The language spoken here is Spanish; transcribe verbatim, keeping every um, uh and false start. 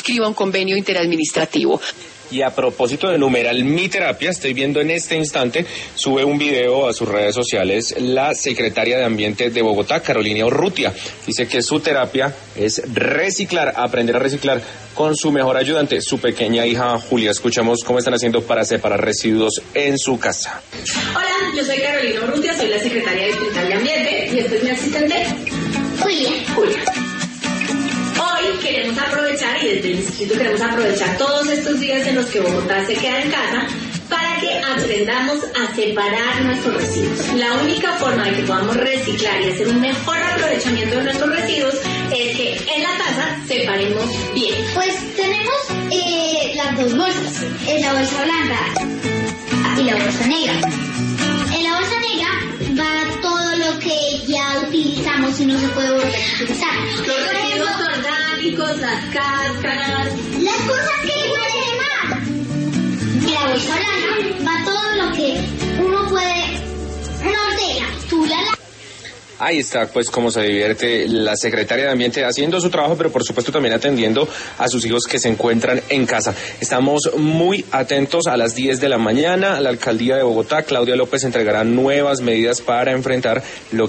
suscriba un convenio interadministrativo. Y a propósito de numeral Mi Terapia, estoy viendo en este instante, sube un video a sus redes sociales la secretaria de Ambiente de Bogotá, Carolina Urrutia. Dice que su terapia es reciclar, aprender a reciclar con su mejor ayudante, su pequeña hija Julia. Escuchamos cómo están haciendo para separar residuos en su casa. Hola, yo soy Carolina Urrutia, soy la secretaria distrital de Ambiente y esta es mi asistente, Julia. Julia. Hoy queremos aprovechar, y desde el distrito queremos aprovechar todos estos días en los que Bogotá se queda en casa, para que aprendamos a separar nuestros residuos. La única forma de que podamos reciclar y hacer un mejor aprovechamiento de nuestros residuos es que en la casa separemos bien. Pues tenemos eh, las dos bolsas, eh, la bolsa blanca y la bolsa negra. En la bolsa negra va todo lo que ya utilizamos y no se puede volver a utilizar. Los residuos orgánicos, las cáscaras, las cosas que igual de quemar. En la bolsa blanca va todo lo que uno puede, no tela, tú la la. Ahí está, pues, cómo se divierte la secretaria de Ambiente haciendo su trabajo, pero por supuesto también atendiendo a sus hijos que se encuentran en casa. Estamos muy atentos a las diez de la mañana. La alcaldía de Bogotá, Claudia López, entregará nuevas medidas para enfrentar lo